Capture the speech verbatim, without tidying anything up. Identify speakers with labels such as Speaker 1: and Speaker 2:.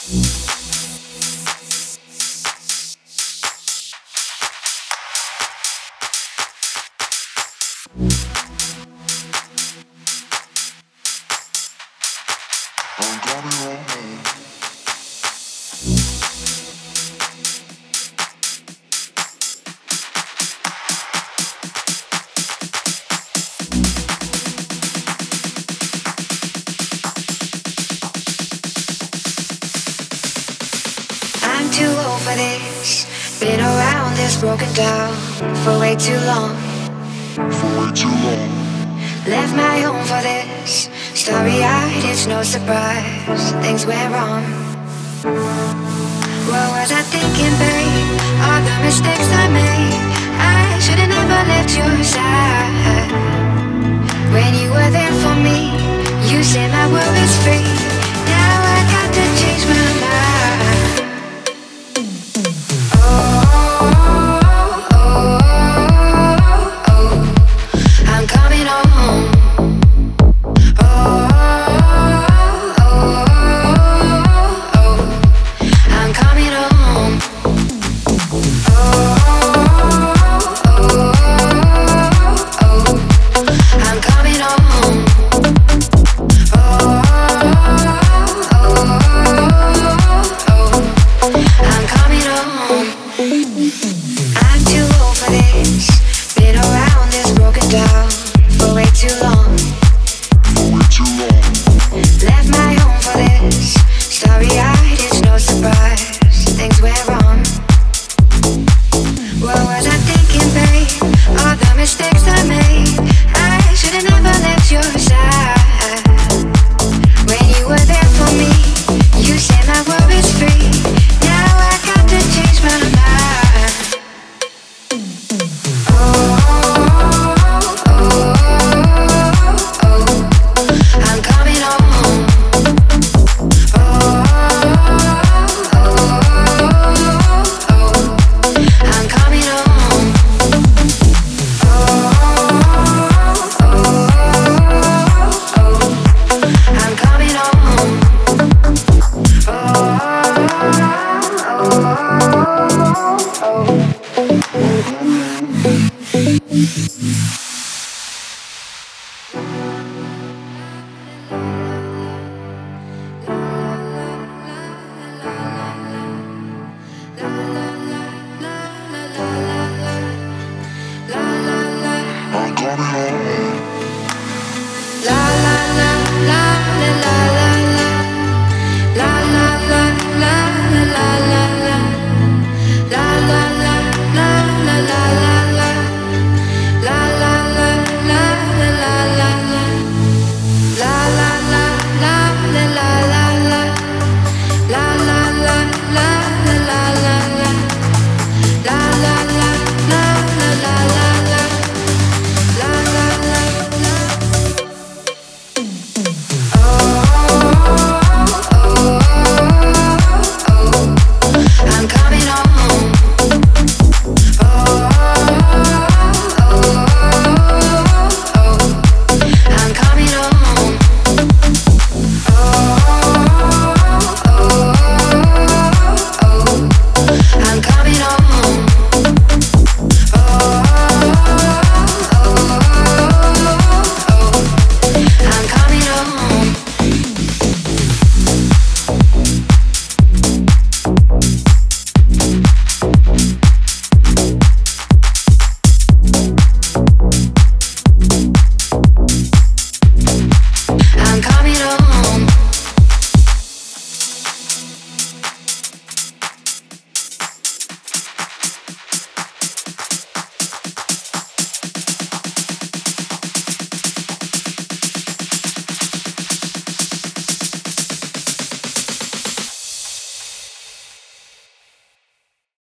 Speaker 1: I'm too old for this. Been around this, broken down for way too long. For way too long. Left my home for this. Starry-eyed, it's no surprise. Things went wrong. What was I thinking, babe? All the mistakes I made. I should've never left your side. When you were there for me, you said my world is free. Now I got to change my mind.